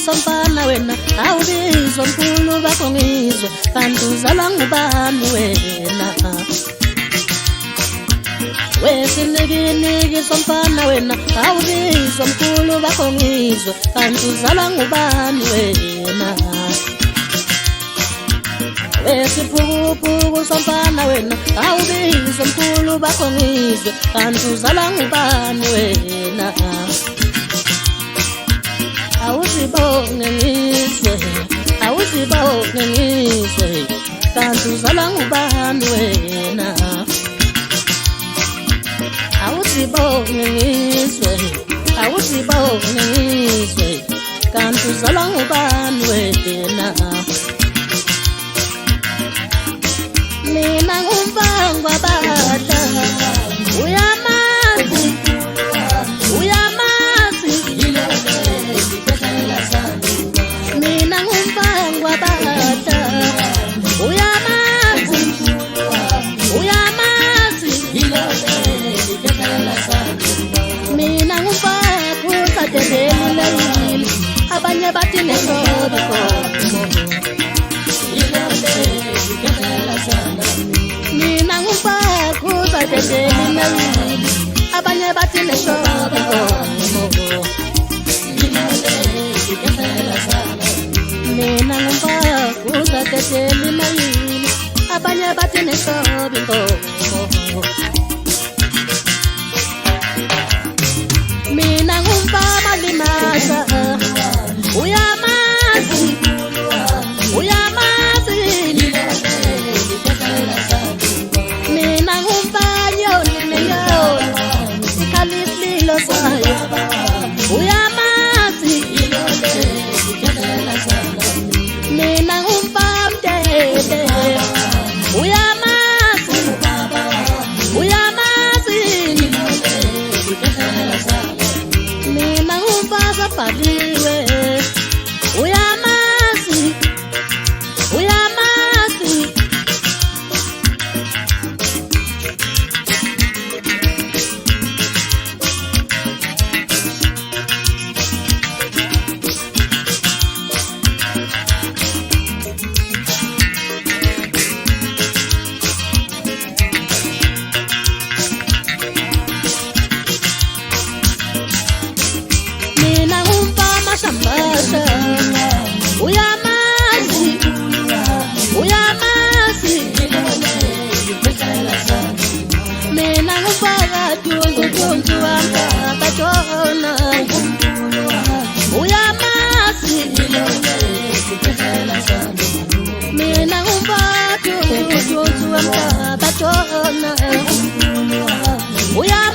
somfana wena awubizwa mkhulu bakho ngizwe kanti uzalwa ngubani wena wesinikiniki somfana wena awubizwa mkhulu bakho ngizwe kanti uzalwa ngubani wena wesiphukupuku somfana wena awubizwa mkhulu bakho ngizwe kanti uzalwa ngubani wena awuzibonge ngizwe awuzibonge ngizwe kanti uzalwa ngubani wena awuzibonge ngizwe awuzibonge ngizwe kanti uzalwa ngubani wena mina ngumfangwa badla uyamazi uyamazi mina ngumfangwa badla uyamazi uyamazi mina ngumfakho sadelelile abanye bathi nesobo mina ngumfakho sadelelile abanye bathi nesobo mina ngumfakho sadelelile abanye bathi nesobo mina ngumfama limasha uyamazi uyamazi mina ngumfanyo nineyo ikhalislilo sayo uyamazi mina ngumfamtete uyamazi uyamazi mina ngumfasa bhaliwe uyamazi uyamazi mina ngumfama shambasha uyamazi uyamazi mina ngumfaka tuntu wanga batona uyamazi mina ngumfaka tuntu wanga batona uyamazi